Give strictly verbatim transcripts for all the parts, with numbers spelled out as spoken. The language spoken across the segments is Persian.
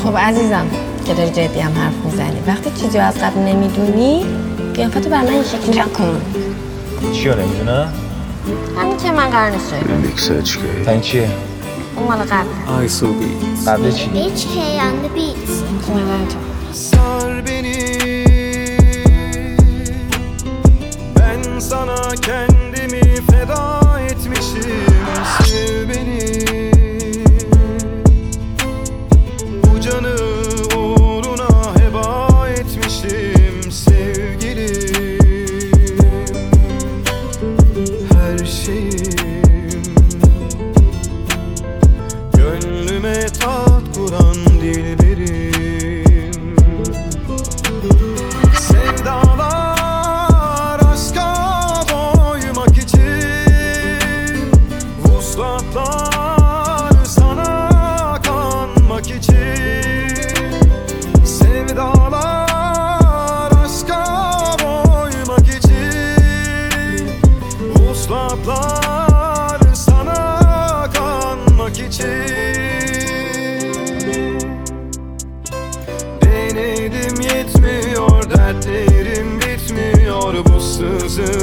خب عزیزم که داری جدی هم حرف میزنی، وقتی چیزی از قبل نمیدونی قیافتو بر من این شکلی نکن. چیو نمیدونم؟ همین که من قرار نیست شایی Remix H K. تا این چیه؟ اون مال قبل. I so beats. قبل چی؟ H K and the beats. اومدن تو. Sar beni, ben sana kendimi feda etmişim. Sev beni, bu canı uğruna heba etmişim sevgilim. Her şeyim, gönlüme tat kuran dilberim. Sevdalar aşka doymak için, vuslatlar sana kanmak için. Sevdalar aşka doymak için, vuslatlar sana kanmak için. Denedim yetmiyor, dertlerim bitmiyor, bu sızı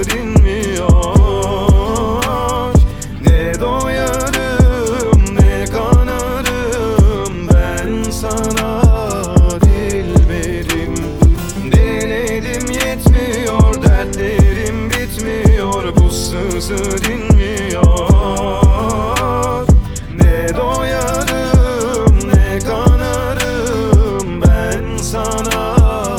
dinmiyor. Ne doyarım ne kanarım ben sana dilberim. Denedim yetmiyor, dertlerim bitmiyor, bu sızı dinmiyor. Ne doyarım ne kanarım ben sana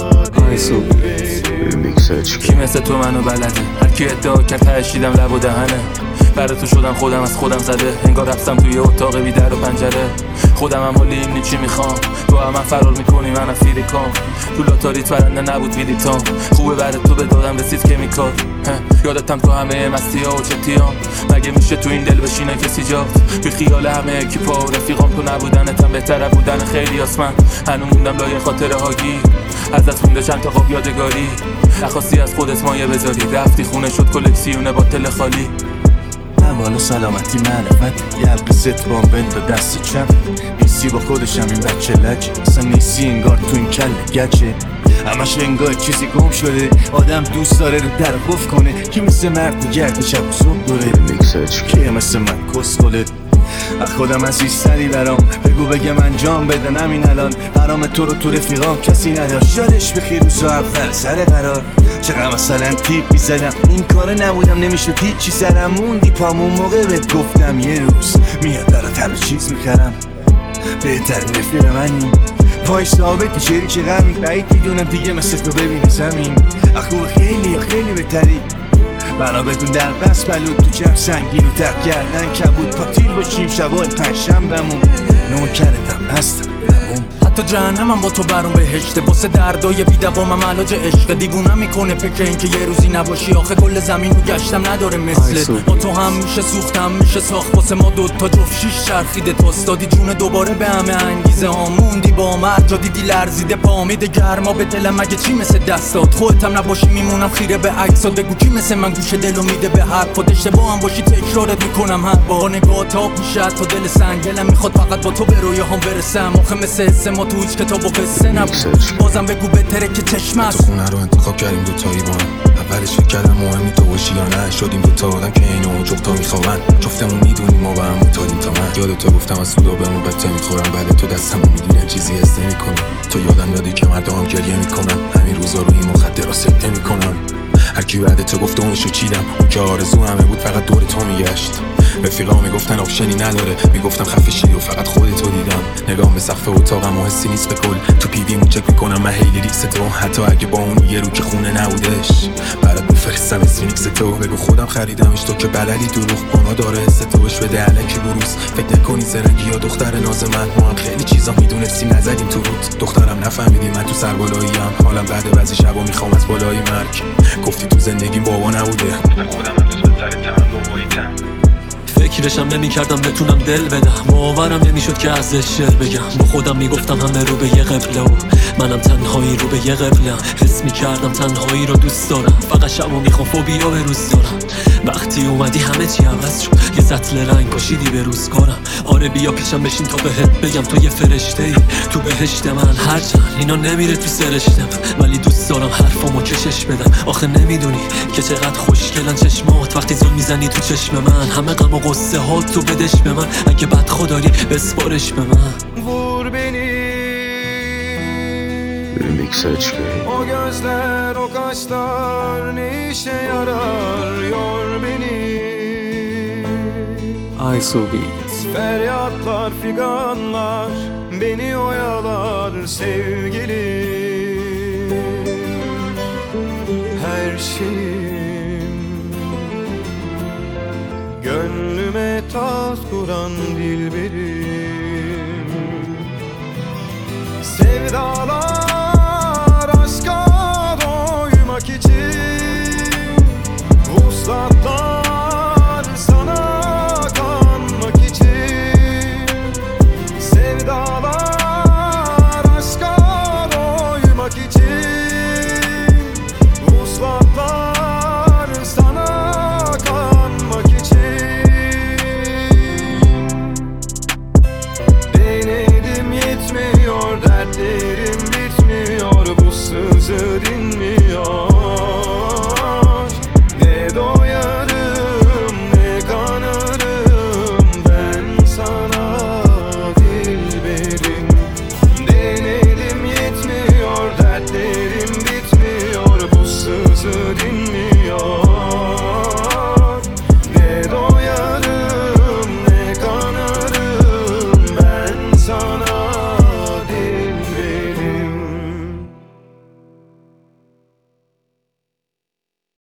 dilberim. Remix H K. کی مثل تو منو بلده؟ هر کی ادعا کرد تهشیدم لب و دهنه. برای تو شدم خودم از خودم زده، انگار رفتم توی اتاق بی در و پنجره. خودم هم حالی اینی چی میخوام، تو هم من فرار میکنی من فیری کام. تو لاتاریت برنده نبود ویدیتام، خوبه برای تو به دادم رسید کمیکال. یادتم تو همه مستی ها و چتیام، مگه میشه تو این دل بشینه کسی جا؟ بی خیال همه اکیپا و رفیقام تو نبودنتم بهتره بودن خیلی آسمن. هنو موندم لای خاطره هاگی، ازت مونده چند تا خواب یادگاری. نخواستی از خودت مایه بذاری، رفتی خونه شد کلکسیون باتل خالی. احوال و سلامتی معرفت، یه حلقه سترام بند و دست چپ. نیستی با خودشم این بچه لجه، اصلا نیستی انگار تو این کل گچه. همش انگار چیزی گم شده، آدم دوست داره رو در قفل کنه. کی مثل مرد میگرده شب و صبح دوره، Remix H K. کی مثل من کس خله. از خودم عزیزتری برام بگو بگم انجام بدن همین الان. برام تو رو تو رفیقام کسی نداشت، یادش بخیر روز اول سر قرار. چقدر مثلا تیپ میزدم این کاره نبودم نمیشه هیچی سرم موندی پامون موقع بهت گفتم یه روز میاد برات همه چیز میخرم. بهتر رفیق منی پای ثابتی شریک غمی، بعید میدونم دیگه مثل تو ببینی زمین. اخوه خیلی یا خیلی بهتری، بنا بدون در بس بلود تو جمع سنگین و تق گردن کبود. پاتیل باشیم شبای پنجشنبه‌مون، نوکرتم هستم حتی جهنمم با تو برام بهشته، واسه دردای بی دوامم علاج عشق. دیوونم میکنه فکر اینکه یه روزی نباشی، آخه کل زمین رو گشتم نداره مثل. با تو هم میشه سوختم میشه ساخت، واسه ما دوتا جفت شیش چرخیده توست. دادی جون دوباره به همه انگیزه ها، موندی با مرد جا دیدی لرزیده پامیده گرما به دلم. مگه چی مثل دستات خودتم نباشی میمونم خیره به عکسات. بگو کی مثل من گوشه دلو میده به حرفات، اشتباه هم باشی تکرارت میکنم هر بار. نگاه تاب میشه تا دل سنگ، دلم میخواد فقط با تو به رویاهام برسم. آخه مثل حس ما تو هیچ کتاب و قصه نبود، بازم بگو بهتره که چشم است. تو خونه رو انتخاب کردیم دوتایی با هم، اولش فکر کردم مهمی تو باشی یا نه. شدیم دوتا آدم که اینو جفتا میخوابن، جفتمون میدونیم ما با هم متعادیم تا من. یاد تو گفتم از سودا بهمون بته میخورم، بله تو دستمو میگیرم چیزی حس نمیکنم. تو یادم دادی که مردم گریه میکنن، همین روزا رو این مخدرات سکته نمیکنم. هر کی بعد تو گفت اونشو چیدم، اون که آرزو همه بود فقط دور تو میگشت. رفیقا میگفتن آپشنی نداره، میگفتم خفه شی و فقط خودتو دیدم. نگام به سقف اتاقم و حسی نیست به کل، تو پی ویمون چک میکنم من هی لیریکس تو. حتی اگه با اون یه رو که خونه نبودش، برات میفرستم اسمینیکس تو. بگو خودم خریدمش تو که بلدی دروغ اونا داره حس تو بش بده الکی بروز. فکر نکنی زرنگی یا دختر ناز من، ما هم خیلی چیزا میدونستیم نزدیم تو رود. دخترم نفهمیدی من تو سربالاییم، حالم بعد بعضی شبا میخوام از بالای مرگ. گفتی تو زندگیم بابا نبوده، خودم هم دوست سر تمام باباییتم. فکرشم نمی کردم بتونم دل بدم باورم نمیشد که ازش شعر بگم با خودم میگفتم همه رو به یه قبله و منم تنهایی رو به یه قبلم حس میکردم تنهایی رو دوست دارم فقط شب و میخوام فوبیا به روز دارم وقتی اومدی همه چی عوض شد یه سطل رنگ پاشیدی به روزگارم آره بیا پیشم بشین تا بهت بگم تو یه فرشته ای تو بهشت من هرچند اینا نمیره تو سرشتم ولی دوست دارم حرفامو کشش بدم آخه نمیدونی که چقدر خوشگلن چشمات وقتی زل میزنی تو چشم من همه غم و قصه ها تو بدش به من اگه بد خداری بسپارش به من Vur beni Remix açık O gözler o kaşlar ne işe yarar yor beni Aysu Beats. Feryatlar figanlar beni oyalar sevgilim Her şeyim Gönlüme taht kuran dilberim Sevdalar